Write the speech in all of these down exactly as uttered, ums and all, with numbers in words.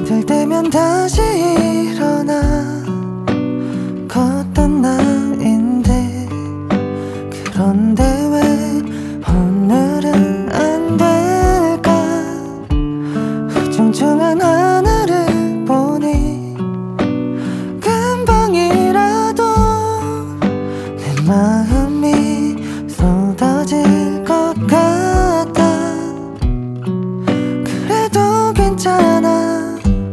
들 때면 다시 일어나 걷던 나인데 그런데 왜 오늘은 안 될까? 우중충한 하늘을 보니 금방이라도 내 마음이 쏟아질 것 같아. 그래도 괜찮아.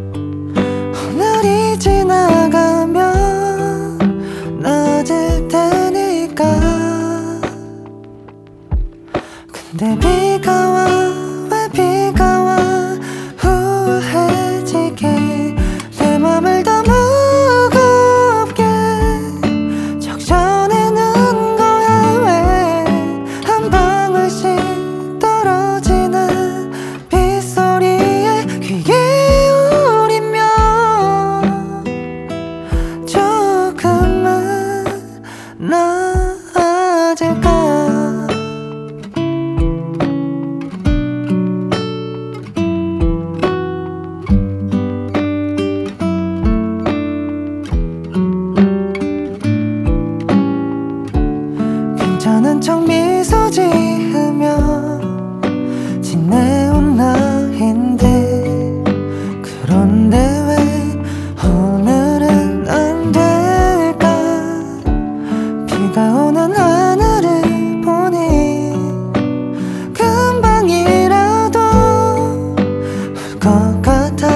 오늘이 지나가면 나아질 테니까. 근데 비가 와, 왜 비가 와 우울해지게 내 맘을 더 무겁게 적셔내는 거야. 왜 한 방울씩 떨어지는 빗소리에 귀 기울이면 조금은 나아질까. 괜찮은 척 미소 지으며 지내온 나인데 그런데 왜 오늘은 안 될까? 비가 오는 하늘을 보니 금방이라도 울 것 같아.